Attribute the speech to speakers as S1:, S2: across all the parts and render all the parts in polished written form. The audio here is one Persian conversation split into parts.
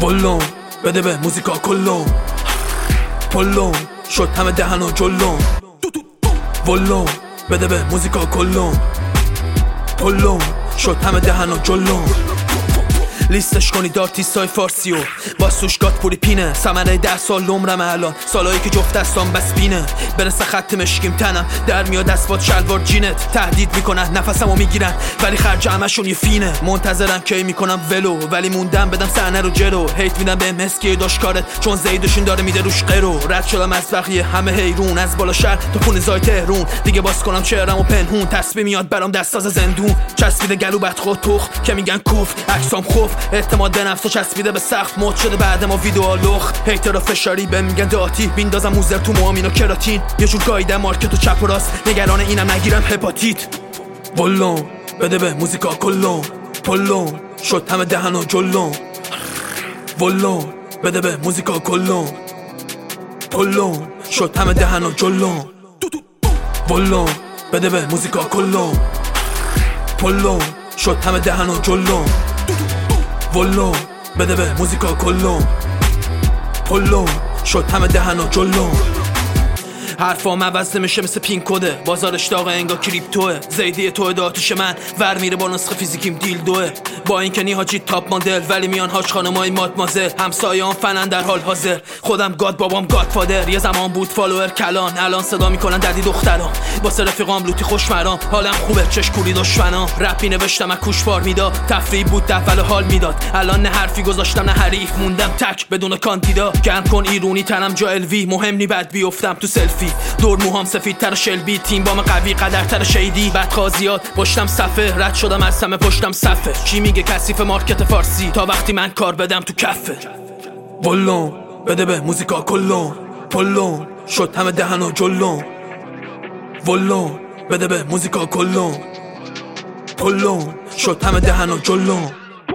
S1: ولون بده به موزیکا کلون پلون شد همه دهن و جلون ولون بده به موزیکا کلون پلون شد همه دهن و جلون لیستش کنی دارتیستای فارسیو واسوش گات پوری پینه سمنه 10 سال نمرم الان سالایی که جفت دستان بس بینه برسه خط مشکیم تنم در میاد اسبات شلوار جینت تهدید میکنن نفسمو میگیرن ولی خرج همشون یه فینه منتظرن کی میکنم ولو ولی موندم بدم صحنه رو جرو هیت میدم به مسکی داشکارت چون زیدشون داره میده روش قرو رد شدم از بقیه همه حیرون از بالا شهر تا خونه زای تهرون دیگه باز کنم چهرمو پنهون تسبیح میاد برام دست از زندون چسبیده گلو بدخو تخ که میگن کف عکسام خوف اعتماد به نفس و چسبیده به سقف مد شده بعد ما ویدیو لخ هیترا فشاری به میگن داتی بیندازم موزر تو موامین و کراتین یه جور گایده مارکت و چپ و راست نگران اینم نگیرم هپاتیت ولون بده به موزیکا کلون پلون شد همه دهن و جلون ولون بده به موزیکا کلون پلون شد همه دهن و جلون ولون بده به موزیکا کلون پلون شد همه دهن و جلون ولون بده به موزیکا کلون پلون شد همه دهن و جلون حرفام عوض نمیشه مثل پین کده بازارش داغه انگار کریپتوه زیدی توه داتوش من ور میره با نسخه فیزیکیم دیل دوه با این که نیهاجی تاپ مدل ولی میان هاج خانمای مادمازل همسایه‌ام فنن در حال حاضر خودم گاد بابام گاد فادر یه زمان بود فالوور کلان الان صدا میکنن ددی دخترام واسه رفیقام لوتی خوشمرام حالم خوبه چش کوری دشمنام رپی نوشتم از کوشبار میداد تفریح بود دفعه حال میداد الان نه حرفی گذاشتم نه حریف موندم تک بدون کاندیدا گرم کن ایرونی تنم جا الوی مهم نی بعد بیافتم تو سلفی دور موهام سفید تر شلبی تیم بام قوی قدر تر شیدی بدخوازیات پشتم صفه رد شدم از همه پشتم صفه چی میگه کثیف مارکت فارسی تا وقتی من کار بدم تو کفه ولون بده به موزیکا کلون پلون شد همه دهن و جلون ولون بده به موزیکا کلون پلون شد همه دهن و جلون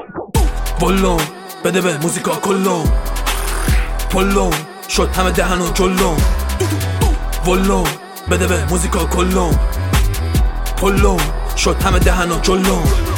S1: ولون بده به موزیکا کلون پلون شد همه دهن و جلون ولون بده به موزیکا کلون پلون شد همه دهن و جلون